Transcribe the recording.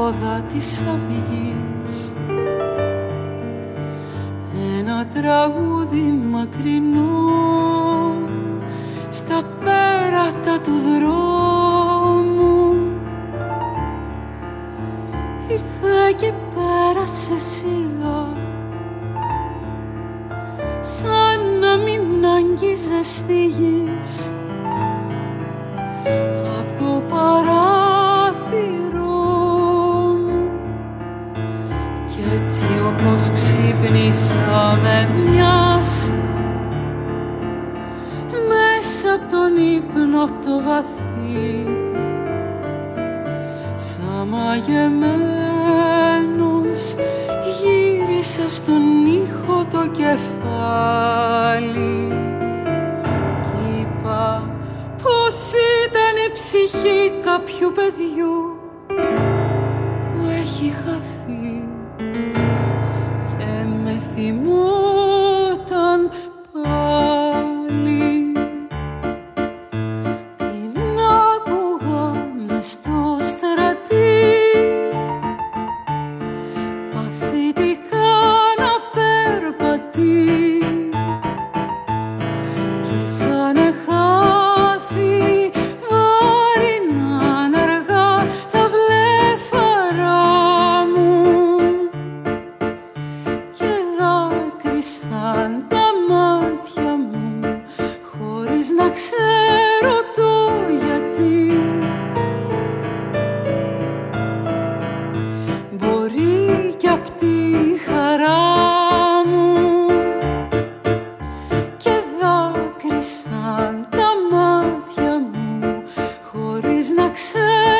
πόδα της αυγής. Ένα τραγούδι μακρινό στα πέρατα του δρόμου ήρθε και πέρασε σιγά, σαν να μην άγγιζε στη γης. Απ' το παράθυρο μου κι έτσι όπως ξύπνησα με μιας μέσα απ' τον ύπνο το βαθύ, σαν μαγεμένος γύρισα στον ήχο το κεφάλι κι είπα πως ήταν η ψυχή κάποιου παιδιού που έχει χαθεί και με θυμόταν πάλι. Την άκουγα μες στο στρατή, παθητικά να περπατεί και σαν εχάθη βάριναν αργά τα βλέφαρά μου και δάκρυσαν τα μάτια μου χωρίς να ξέρω το γιατί. Μπορεί κι απ' τη χαρά μου και δάκρυσαν τα μάτια μου χωρίς να ξέρω